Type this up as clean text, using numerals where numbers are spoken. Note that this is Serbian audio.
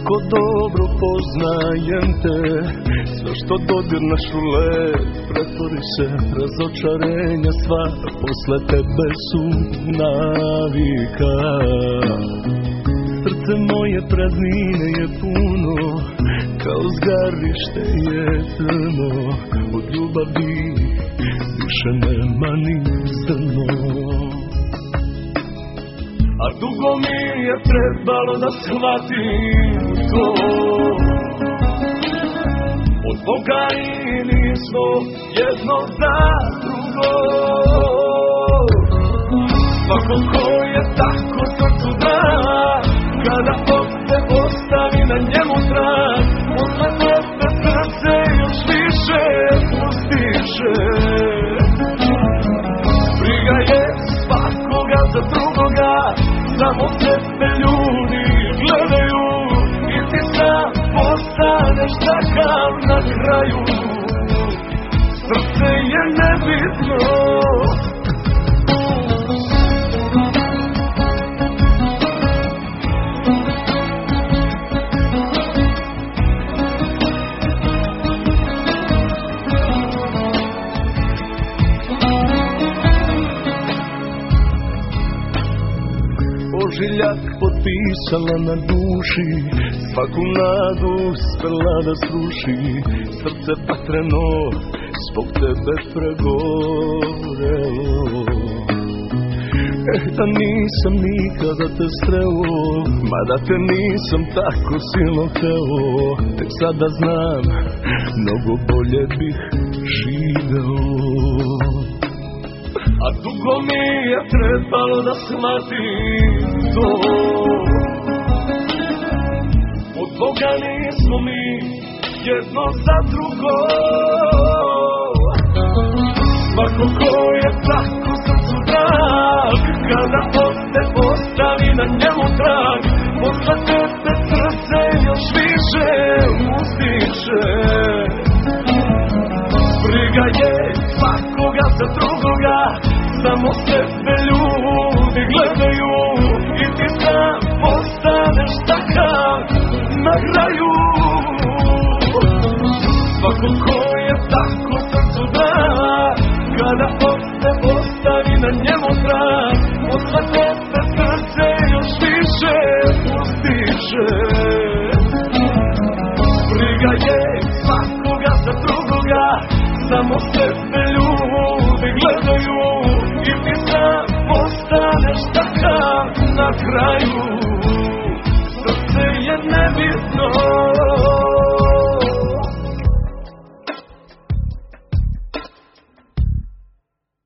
Jako dobro poznajem te, sve što dodirneš u led pretvori se razočarenja sva, posle tebe su navika. Srce moje praznine je puno, kao zgarište je crno, od ljubavi više nema ni zrno. A dugo mi je trebalo da shvatim to, od Boga i nismo jedno za drugo. Svako ko je tako srcu da, kada ovde ostavi na njemu trag, posle tebe srce još više pustiše. Briga je svakoga za drugoga, samo tebe ljudi gledaju i ti sam postaneš takav na kraju. Srce je nebitno. Ožiljak potpisala na duši, svaku nadu sprla da sruši, srce vatreno zbog tebe pregorelo. Da nisam nikada te sreo, mada te nisam tako silno hteo, tek sada znam, mnogo bolje bih živeo. A dugo mi je trebalo da shvatim to, od Boga nismo mi jedno za drugo. Svako ko je tako srcu drag, kada ovde ostavi na njemu trag, posle tebe srce još više uzdiše. Briga je svakoga za drugoga, samo sebe ljudi gledaju i ti sam postaneš takav na kraju. Svako ko je tako srcu drag, kada ovde ostavi na njemu trag, posle tebe srce još više pustiše. Briga je svakoga za drugoga, samo sebe ljudi gledaju i ti sam postaneš takav na kraju.